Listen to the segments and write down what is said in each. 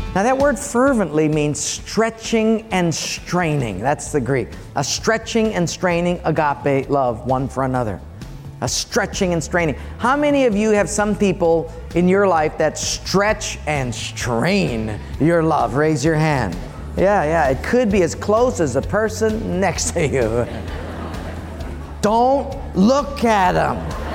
Now that word fervently means stretching and straining. That's the Greek. A stretching and straining agape love one for another. A stretching and straining. How many of you have some people in your life that stretch and strain your love? Raise your hand. Yeah, it could be as close as the person next to you. Don't look at them.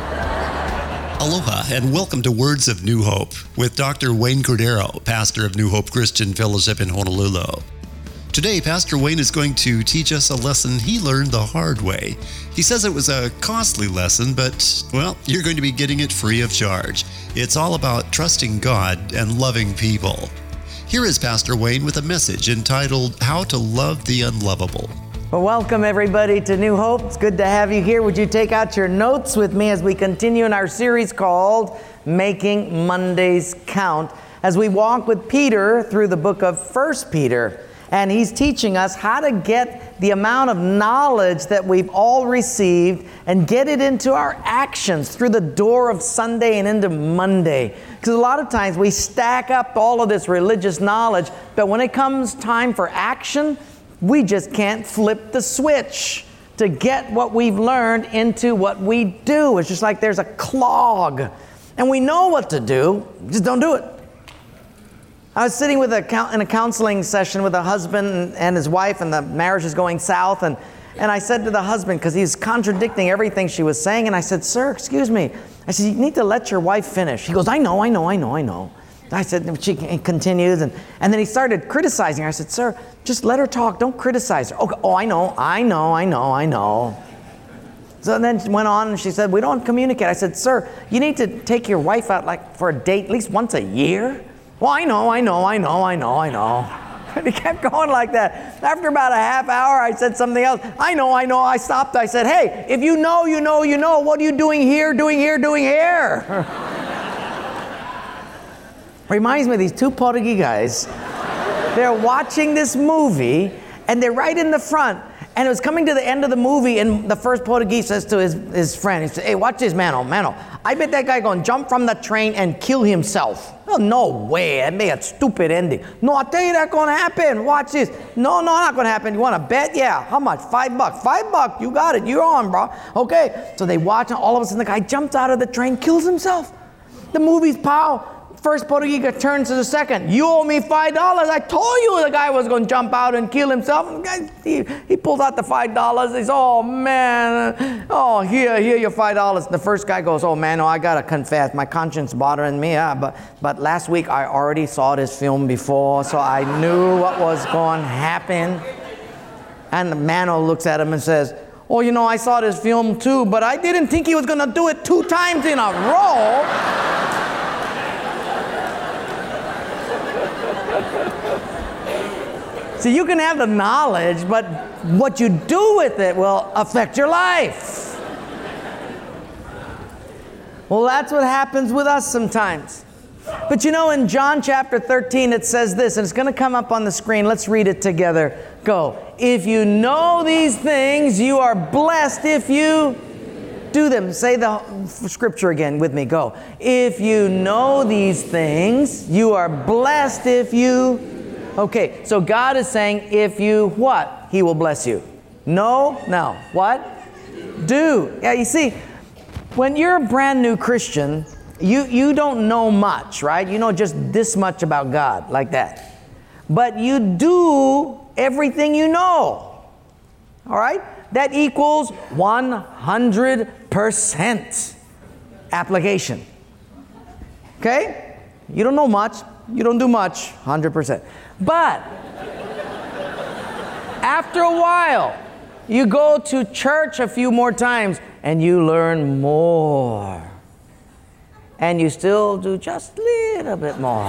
Aloha and welcome to Words of New Hope with Dr. Wayne Cordero, pastor of New Hope Christian Fellowship in Honolulu. Today, Pastor Wayne is going to teach us a lesson he learned the hard way. He says it was a costly lesson, but, well, you're going to be getting it free of charge. It's all about trusting God and loving people. Here is Pastor Wayne with a message entitled, How to Love the Unlovable. Well, welcome everybody to New Hope. It's good to have you here. Would you take out your notes with me as we continue in our series called Making Mondays Count, as we walk with Peter through the book of 1 Peter. And he's teaching us how to get the amount of knowledge that we've all received and get it into our actions through the door of Sunday and into Monday. Because a lot of times we stack up all of this religious knowledge, but when it comes time for action, we just can't flip the switch to get what we've learned into what we do. It's just like there's a clog. And we know what to do, just don't do it. I was sitting in a counseling session with a husband and his wife, and the marriage is going south. And I said to the husband, because he's contradicting everything she was saying, and I said, "Sir, excuse me." I said, "You need to let your wife finish." He goes, I know. I said, she continues, and then he started criticizing her. I said, "Sir, just let her talk. Don't criticize her." Okay, I know. So then she went on, and she said, "We don't communicate." I said, "Sir, you need to take your wife out like for a date at least once a year." "Well, I know. And he kept going like that. After about a half hour, I said something else. I know. I stopped. I said, "Hey, if you know, you know. What are you doing here? Reminds me of these two Portuguese guys. They're watching this movie, and they're right in the front. And it was coming to the end of the movie, and the first Portuguese says to his friend, he says, "Hey, watch this, Mano. I bet that guy going to jump from the train and kill himself." "Oh, no way. That made a stupid ending." "No, I'll tell you that's going to happen. Watch this." No, not going to happen. "You want to bet?" "Yeah." "How much?" $5. $5. You got it. You're on, bro. Okay. So they watch, and all of a sudden the guy jumps out of the train, kills himself. The movie's pow. First Portuguese turns to the second. "You owe me $5. I told you the guy was going to jump out and kill himself." And the guy, he pulls out the $5. He says, "Oh, man. Oh, here, your $5. The first guy goes, "Oh, man, I got to confess. My conscience bothering me. But last week I already saw this film before, so I knew what was going to happen." And the man looks at him and says, "Oh, I saw this film too, but I didn't think he was going to do it 2 times in a row." So you can have the knowledge, but what you do with it will affect your life. Well, that's what happens with us sometimes. But in John chapter 13, it says this, and it's going to come up on the screen. Let's read it together. Go. "If you know these things, you are blessed if you do them." Say the scripture again with me. Go. "If you know these things, you are blessed if you..." Okay, so God is saying, if you what? He will bless you. No. What? Do. Yeah, you see, when you're a brand new Christian, you don't know much, right? You know just this much about God, like that. But you do everything you know. All right? That equals 100% application. Okay? You don't know much. You don't do much. 100%. But after a while, you go to church a few more times and you learn more. And you still do just a little bit more.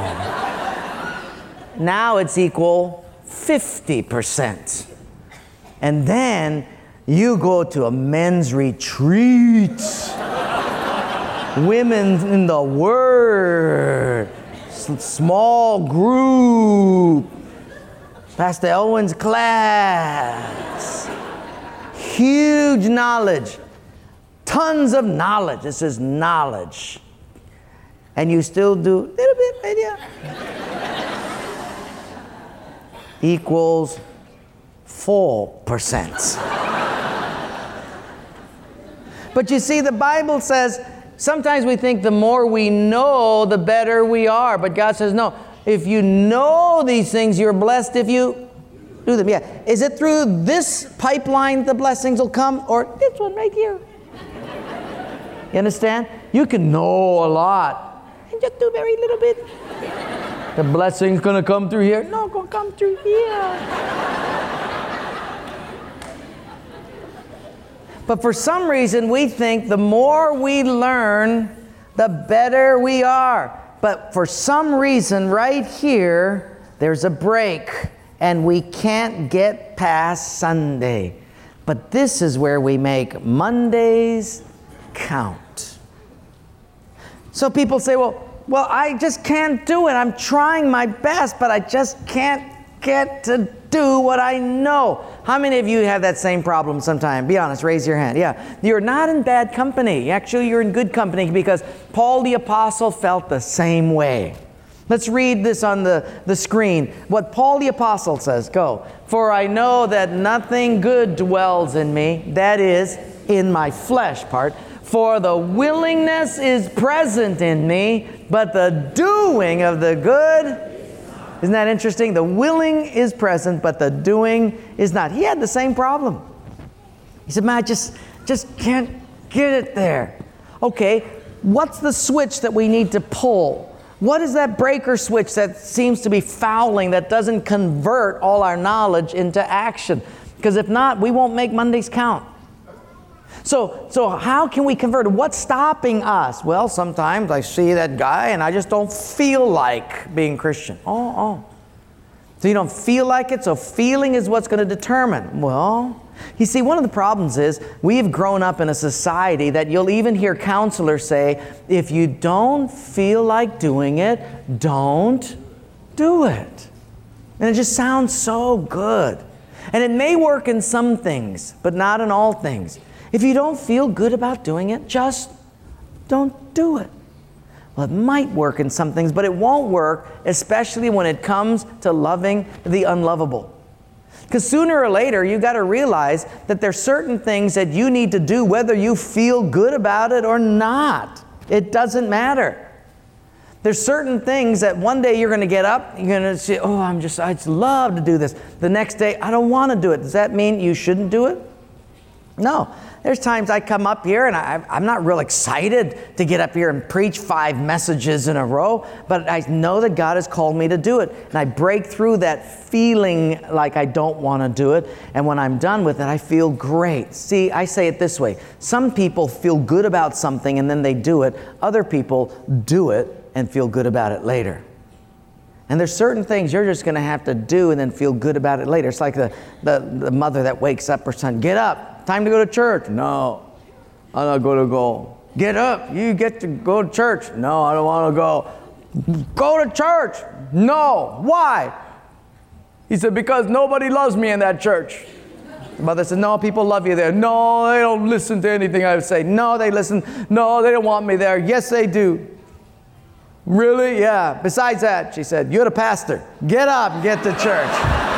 Now it's equal 50%. And then you go to a men's retreat. Women in the Word. Small group. Pastor Elwin's class. Huge knowledge. Tons of knowledge. This is knowledge. And you still do a little bit, maybe. equals full percents. But you see, the Bible says, sometimes we think the more we know, the better we are. But God says, no, if you know these things, you're blessed if you do them. Yeah. Is it through this pipeline the blessings will come, or this one right here? You understand? You can know a lot and just do very little bit. The blessing's going to come through here. No, it's going to come through here. But for some reason, we think the more we learn, the better we are. But for some reason, right here, there's a break, and we can't get past Sunday. But this is where we make Mondays count. So people say, well, I just can't do it. I'm trying my best, but I just can't get to do what I know. How many of you have that same problem sometime? Be honest, raise your hand. Yeah, you're not in bad company. Actually, you're in good company, because Paul the Apostle felt the same way. Let's read this on the screen. What Paul the Apostle says. Go. For I know that nothing good dwells in me, that is, in my flesh part. For the willingness is present in me, but the doing of the good, isn't that interesting? The willing is present, but the doing is not. He had the same problem. He said, man, I just can't get it there. Okay, what's the switch that we need to pull? What is that breaker switch that seems to be fouling, that doesn't convert all our knowledge into action? Because if not, we won't make Mondays count. So how can we convert it? What's stopping us? Well, sometimes I see that guy and I just don't feel like being Christian. So you don't feel like it, so feeling is what's going to determine. Well, you see, one of the problems is we've grown up in a society that you'll even hear counselors say, if you don't feel like doing it, don't do it. And it just sounds so good. And it may work in some things, but not in all things. If you don't feel good about doing it, just don't do it. Well, it might work in some things, but it won't work, especially when it comes to loving the unlovable. Because sooner or later, you got to realize that there's certain things that you need to do whether you feel good about it or not. It doesn't matter. There's certain things that one day you're going to get up, you're going to say, I just love to do this. The next day, I don't want to do it. Does that mean you shouldn't do it? No. There's times I come up here and I'm not real excited to get up here and preach 5 messages in a row, but I know that God has called me to do it. And I break through that feeling like I don't want to do it. And when I'm done with it, I feel great. See, I say it this way. Some people feel good about something and then they do it. Other people do it and feel good about it later. And there's certain things you're just going to have to do and then feel good about it later. It's like the mother that wakes up her son, get up. Time to go to church. No, I'm not going to go. Get up. You get to go to church. No, I don't want to go. Go to church. No. Why? He said, because nobody loves me in that church. The mother said, no, people love you there. No, they don't listen to anything I say. No, they listen. No, they don't want me there. Yes, they do. Really? Yeah. Besides that, she said, you're the pastor. Get up and get to church.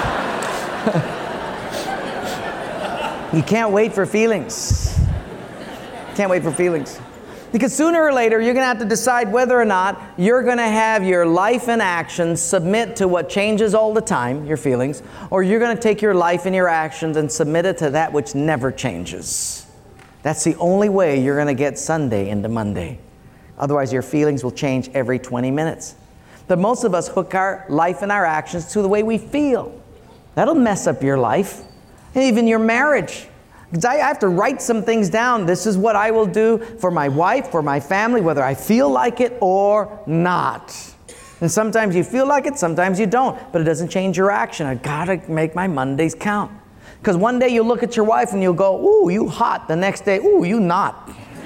You can't wait for feelings. Can't wait for feelings. Because sooner or later, you're going to have to decide whether or not you're going to have your life and actions submit to what changes all the time, your feelings, or you're going to take your life and your actions and submit it to that which never changes. That's the only way you're going to get Sunday into Monday. Otherwise, your feelings will change every 20 minutes. But most of us hook our life and our actions to the way we feel. That'll mess up your life. And even your marriage. Because I have to write some things down. This is what I will do for my wife, for my family, whether I feel like it or not. And sometimes you feel like it, sometimes you don't. But it doesn't change your action. I gotta make my Mondays count. Because one day you'll look at your wife and you'll go, ooh, you hot. The next day, ooh, you not.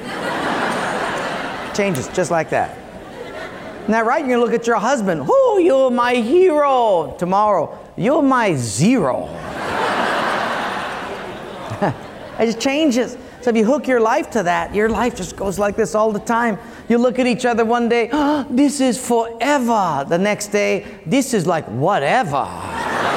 Changes just like that. Isn't that right? You're gonna look at your husband, ooh, you're my hero. Tomorrow, you're my zero. It just changes. So if you hook your life to that, your life just goes like this all the time. You look at each other one day, oh, this is forever. The next day, this is like whatever.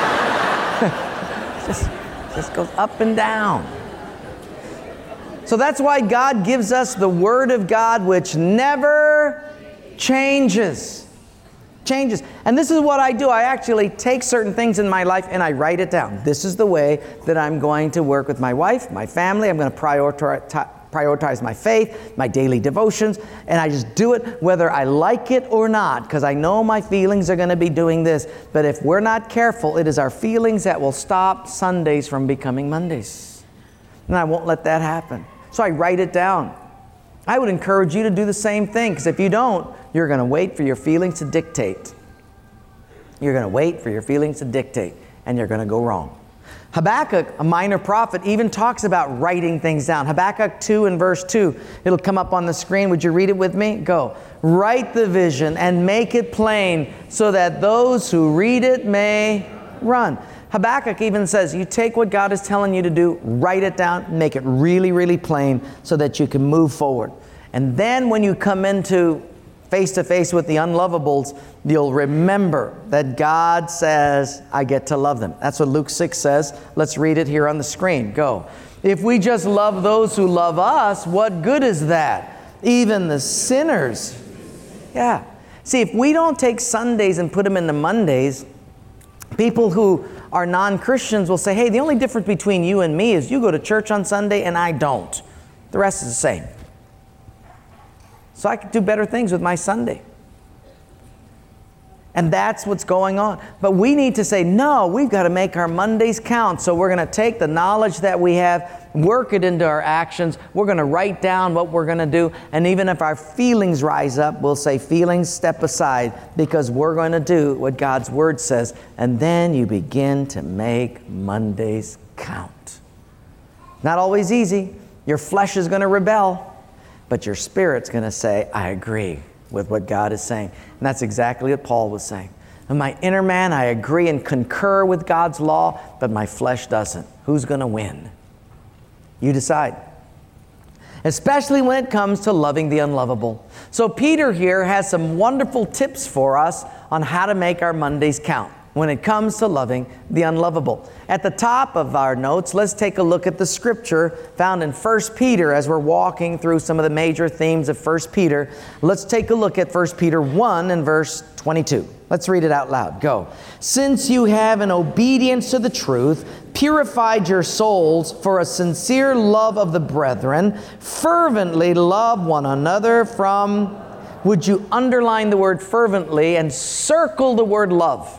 Just goes up and down. So that's why God gives us the Word of God, which never changes. And this is what I do. I actually take certain things in my life and I write it down. This is the way that I'm going to work with my wife, my family. I'm going to prioritize my faith, my daily devotions, and I just do it whether I like it or not, because I know my feelings are going to be doing this. But if we're not careful, it is our feelings that will stop Sundays from becoming Mondays. And I won't let that happen. So I write it down. I would encourage you to do the same thing, because if you don't, you're going to wait for your feelings to dictate. You're going to wait for your feelings to dictate, and you're going to go wrong. Habakkuk, a minor prophet, even talks about writing things down. Habakkuk 2 and verse 2. It'll come up on the screen. Would you read it with me? Go. Write the vision and make it plain so that those who read it may run. Habakkuk even says, you take what God is telling you to do, write it down, make it really, really plain so that you can move forward. And then when you come into face-to-face with the unlovables, you'll remember that God says, I get to love them. That's what Luke 6 says. Let's read it here on the screen. Go. If we just love those who love us, what good is that? Even the sinners. Yeah. See, if we don't take Sundays and put them into Mondays, people who are non-Christians will say, hey, the only difference between you and me is you go to church on Sunday and I don't. The rest is the same. So I could do better things with my Sunday. And that's what's going on. But we need to say, no, we've got to make our Mondays count. So we're going to take the knowledge that we have, work it into our actions. We're going to write down what we're going to do. And even if our feelings rise up, we'll say, feelings, step aside, because we're going to do what God's Word says. And then you begin to make Mondays count. Not always easy. Your flesh is going to rebel. But your spirit's going to say, I agree with what God is saying. And that's exactly what Paul was saying. In my inner man, I agree and concur with God's law, but my flesh doesn't. Who's going to win? You decide. Especially when it comes to loving the unlovable. So Peter here has some wonderful tips for us on how to make our Mondays count when it comes to loving the unlovable. At the top of our notes, let's take a look at the scripture found in 1 Peter as we're walking through some of the major themes of 1 Peter. Let's take a look at 1 Peter 1 and verse 22. Let's read it out loud. Go. Since you have in obedience to the truth purified your souls for a sincere love of the brethren, fervently love one another from... Would you underline the word fervently and circle the word love?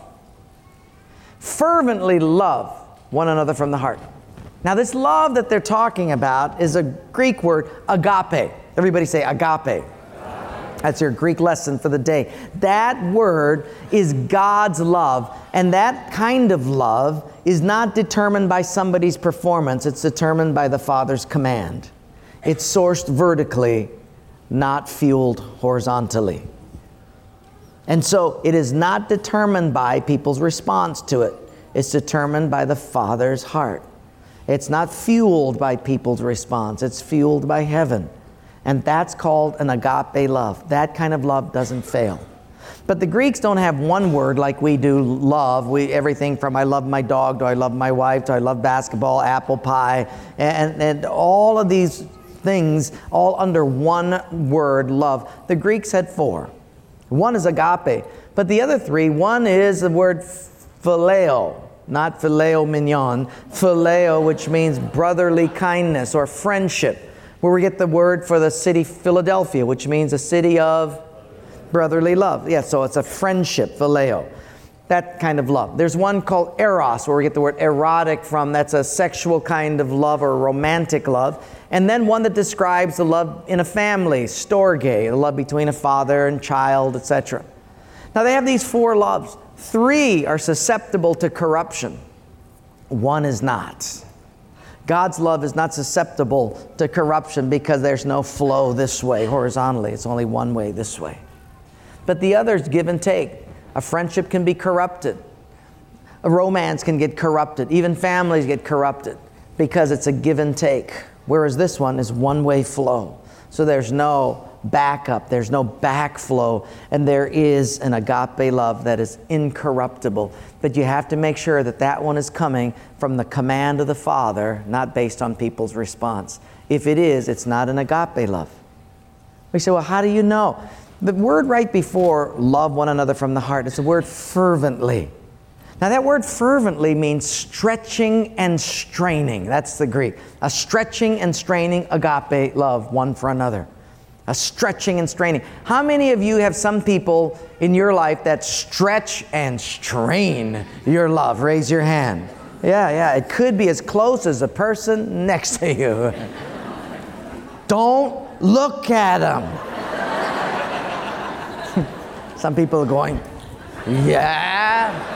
Fervently love one another from the heart. Now this love that they're talking about is a Greek word, agape. Everybody say agape. That's your Greek lesson for the day. That word is God's love. And that kind of love is not determined by somebody's performance. It's determined by the Father's command. It's sourced vertically, not fueled horizontally. And so it is not determined by people's response to it. It's determined by the Father's heart. It's not fueled by people's response. It's fueled by heaven. And that's called an agape love. That kind of love doesn't fail. But the Greeks don't have one word like we do, love. Everything from I love my dog to I love my wife to I love basketball, apple pie, and all of these things all under one word, love. The Greeks had four. One is agape, but the other three, one is the word phileo, not phileo mignon, phileo, which means brotherly kindness or friendship, where we get the word for the city Philadelphia, which means a city of brotherly love. Yeah, so it's a friendship, phileo, that kind of love. There's one called eros, where we get the word erotic from. That's a sexual kind of love or romantic love. And then one that describes the love in a family, storge, the love between a father and child, etc. Now they have these four loves. Three are susceptible to corruption. One is not. God's love is not susceptible to corruption because there's no flow this way horizontally. It's only one way this way. But the others give and take. A friendship can be corrupted. A romance can get corrupted. Even families get corrupted because it's a give and take. Whereas this one is one-way flow. So there's no backup. There's no backflow. And there is an agape love that is incorruptible. But you have to make sure that that one is coming from the command of the Father, not based on people's response. If it is, it's not an agape love. We say, well, how do you know? The word right before love one another from the heart is the word fervently. Now that word fervently means stretching and straining. That's the Greek. A stretching and straining agape love one for another. A stretching and straining. How many of you have some people in your life that stretch and strain your love? Raise your hand. Yeah. It could be as close as the person next to you. Don't look at them. Some people are going, yeah.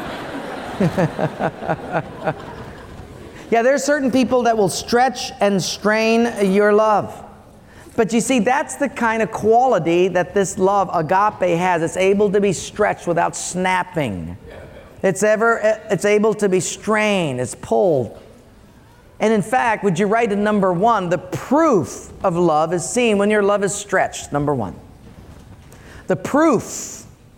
Yeah, there's certain people that will stretch and strain your love. But you see, that's the kind of quality that this love, agape, has. It's able to be stretched without snapping. It's able to be strained. It's pulled. And in fact, would you write in number 1, the proof of love is seen when your love is stretched, number 1. The proof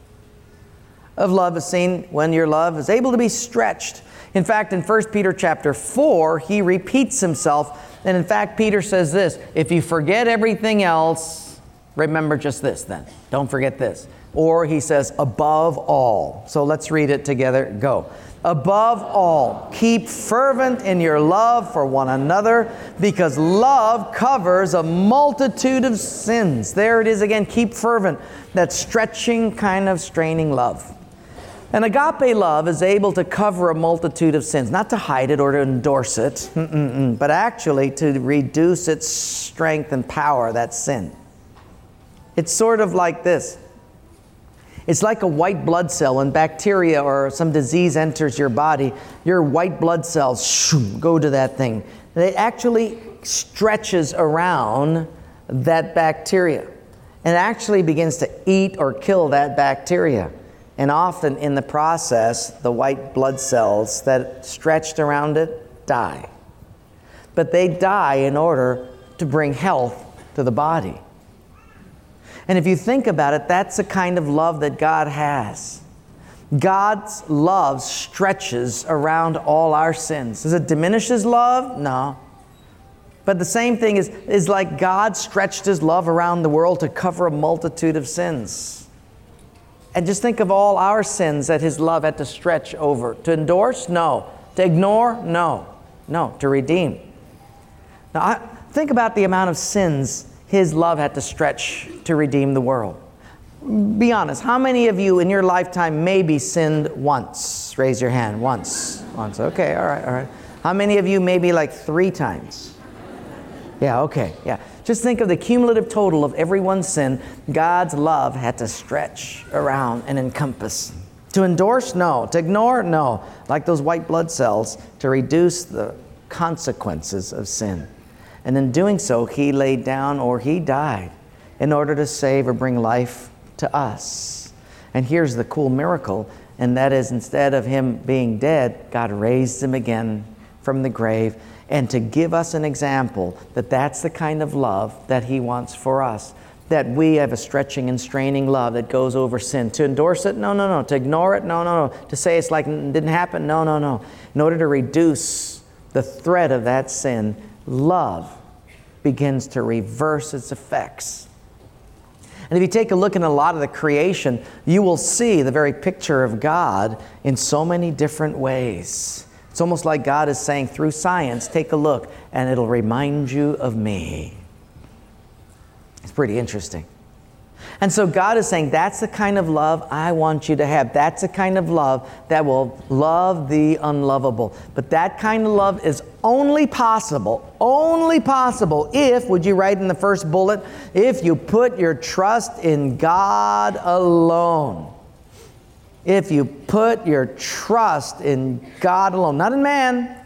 of love is seen when your love is able to be stretched. In fact, in 1 Peter chapter 4, he repeats himself. And in fact, Peter says this, if you forget everything else, remember just this then. Don't forget this. Or he says, above all. So let's read it together. Go. Above all, keep fervent in your love for one another, because love covers a multitude of sins. There it is again, keep fervent. That stretching kind of straining love. And agape love is able to cover a multitude of sins, not to hide it or to endorse it, but actually to reduce its strength and power, that sin. It's sort of like this. It's like a white blood cell. When bacteria or some disease enters your body, your white blood cells go to that thing. And it actually stretches around that bacteria and actually begins to eat or kill that bacteria. And often in the process, the white blood cells that stretched around it die. But they die in order to bring health to the body. And if you think about it, that's the kind of love that God has. God's love stretches around all our sins. Does it diminish His love? No. But the same thing is like God stretched His love around the world to cover a multitude of sins. And just think of all our sins that His love had to stretch over. To endorse? No. To ignore? No. No. To redeem. Now, think about the amount of sins His love had to stretch to redeem the world. Be honest. How many of you in your lifetime maybe sinned once? Raise your hand. Once. Okay, all right. How many of you maybe like 3 times? Yeah, okay, yeah. Just think of the cumulative total of everyone's sin. God's love had to stretch around and encompass. To endorse? No. To ignore? No. Like those white blood cells, to reduce the consequences of sin. And in doing so, He laid down or He died in order to save or bring life to us. And here's the cool miracle, and that is instead of Him being dead, God raised Him again from the grave, and to give us an example that that's the kind of love that He wants for us. That we have a stretching and straining love that goes over sin. To endorse it? No. To ignore it? No. To say it's like it didn't happen? No. In order to reduce the threat of that sin, love begins to reverse its effects. And if you take a look in a lot of the creation, you will see the very picture of God in so many different ways. It's almost like God is saying through science, take a look and it'll remind you of me. It's pretty interesting. And so God is saying, that's the kind of love I want you to have. That's the kind of love that will love the unlovable. But that kind of love is only possible if, would you write in the first bullet, if you put your trust in God alone. If you put your trust in God alone, not in man,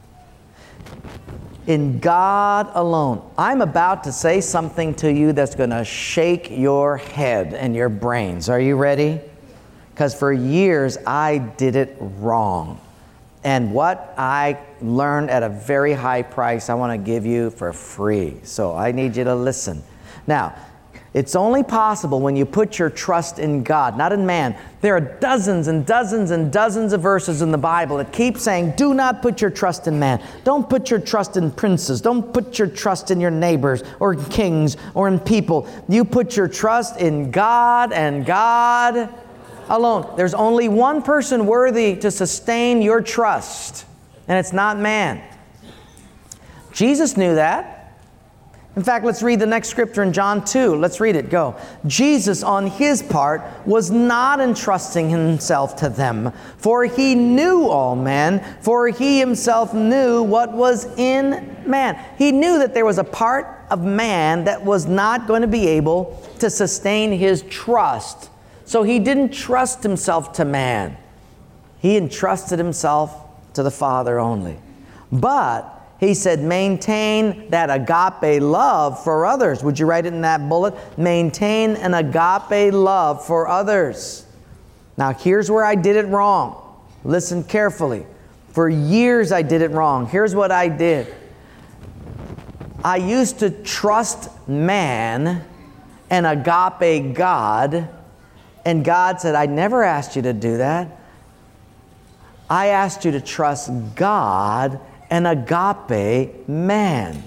in God alone. I'm about to say something to you that's going to shake your head and your brains. Are you ready? Because for years I did it wrong. And what I learned at a very high price, I want to give you for free. So I need you to listen. Now, It's only possible when you put your trust in God, not in man. There are dozens and dozens and dozens of verses in the Bible that keep saying, do not put your trust in man. Don't put your trust in princes. Don't put your trust in your neighbors or in kings or in people. You put your trust in God and God alone. There's only one person worthy to sustain your trust, and it's not man. Jesus knew that. In fact, let's read the next scripture in John 2. Let's read it. Go. Jesus, on his part, was not entrusting himself to them, for he knew all men, for he himself knew what was in man. He knew that there was a part of man that was not going to be able to sustain his trust. So he didn't trust himself to man. He entrusted himself to the Father only. But he said, maintain that agape love for others. Would you write it in that bullet? Maintain an agape love for others. Now, here's where I did it wrong. Listen carefully. For years, I did it wrong. Here's what I did. I used to trust man and agape God, and God said, I never asked you to do that. I asked you to trust God and agape man.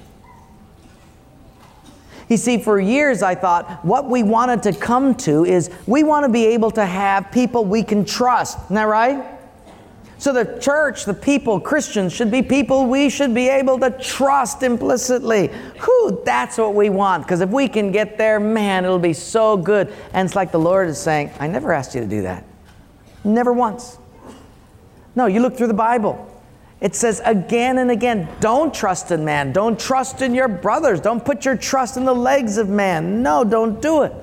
You see, for years I thought what we wanted to come to is we want to be able to have people we can trust. Isn't that right? So the church, the people, Christians should be people we should be able to trust implicitly. That's what we want. Because if we can get there, man, it'll be so good. And it's like the Lord is saying, I never asked you to do that. Never once. No, you look through the Bible. It says again and again, don't trust in man. Don't trust in your brothers. Don't put your trust in the legs of man. No, don't do it.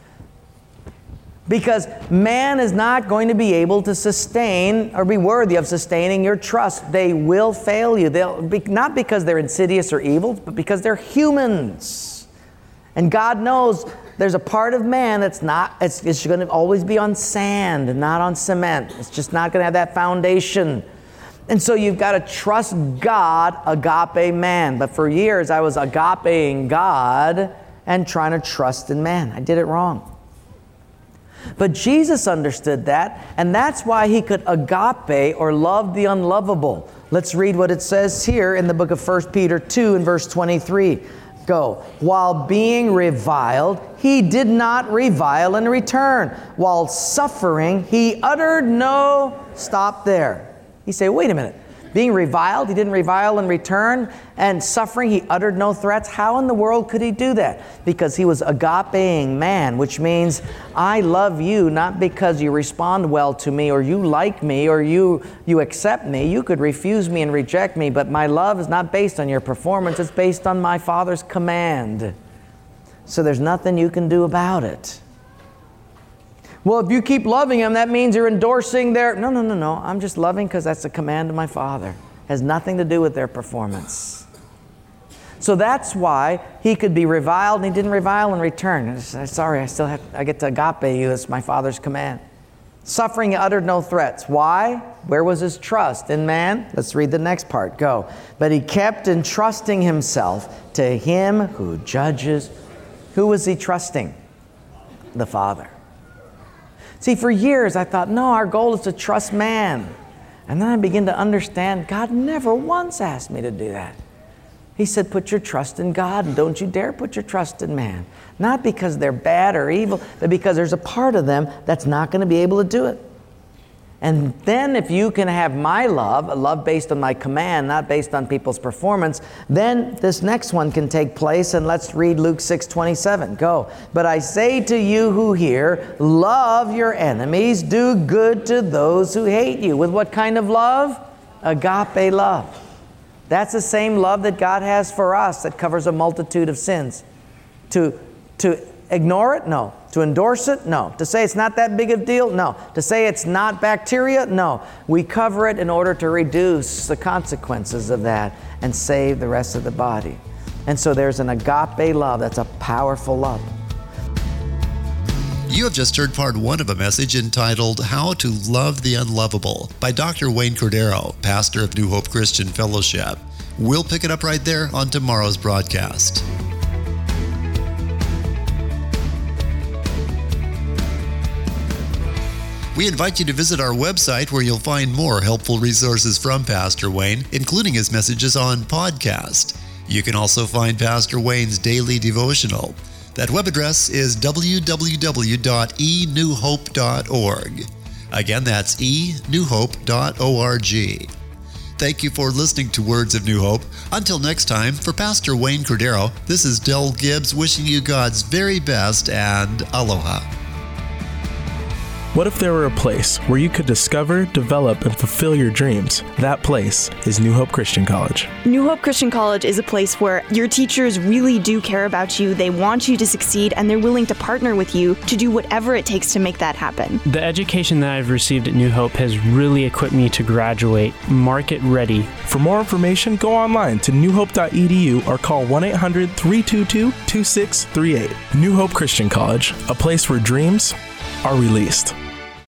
Because man is not going to be able to sustain or be worthy of sustaining your trust. They will fail you. They'll be, not because they're insidious or evil, but because they're humans. And God knows there's a part of man that's not, it's going to always be on sand and not on cement. It's just not going to have that foundation. And so you've got to trust God, agape man. But for years I was agapeing God and trying to trust in man. I did it wrong. But Jesus understood that, and that's why he could agape or love the unlovable. Let's read what it says here in the book of 1 Peter 2 and verse 23. Go. While being reviled, he did not revile in return. While suffering, he uttered no... Stop there. You say, wait a minute. Being reviled, he didn't revile in return, and suffering, he uttered no threats. How in the world could he do that? Because he was agapeing man, which means I love you not because you respond well to me or you like me or you accept me. You could refuse me and reject me, but my love is not based on your performance. It's based on my Father's command. So there's nothing you can do about it. Well, if you keep loving him, that means you're endorsing their... No. I'm just loving because that's the command of my Father. It has nothing to do with their performance. So that's why he could be reviled, and he didn't revile in return. Sorry, I get to agape you. It's my Father's command. Suffering, he uttered no threats. Why? Where was his trust? In man? Let's read the next part. Go. But he kept entrusting himself to him who judges. Who was he trusting? The Father. See, for years I thought, no, our goal is to trust man. And then I began to understand God never once asked me to do that. He said, put your trust in God and don't you dare put your trust in man. Not because they're bad or evil, but because there's a part of them that's not going to be able to do it. And then if you can have my love, a love based on my command, not based on people's performance, then this next one can take place. And let's read Luke 6:27. Go. But I say to you who hear, love your enemies, do good to those who hate you. With what kind of love? Agape love. That's the same love that God has for us that covers a multitude of sins. To ignore it? No. To endorse it? No. To say it's not that big of a deal? No. To say it's not bacteria? No. We cover it in order to reduce the consequences of that and save the rest of the body. And so there's an agape love that's a powerful love. You have just heard part one of a message entitled How to Love the Unlovable by Dr. Wayne Cordero, pastor of New Hope Christian Fellowship. We'll pick it up right there on tomorrow's broadcast. We invite you to visit our website where you'll find more helpful resources from Pastor Wayne, including his messages on podcast. You can also find Pastor Wayne's daily devotional. That web address is www.enewhope.org. Again, that's enewhope.org. Thank you for listening to Words of New Hope. Until next time, for Pastor Wayne Cordero, this is Del Gibbs wishing you God's very best and aloha. What if there were a place where you could discover, develop, and fulfill your dreams? That place is New Hope Christian College. New Hope Christian College is a place where your teachers really do care about you, they want you to succeed, and they're willing to partner with you to do whatever it takes to make that happen. The education that I've received at New Hope has really equipped me to graduate market ready. For more information, go online to newhope.edu or call 1-800-322-2638. New Hope Christian College, a place where dreams are released.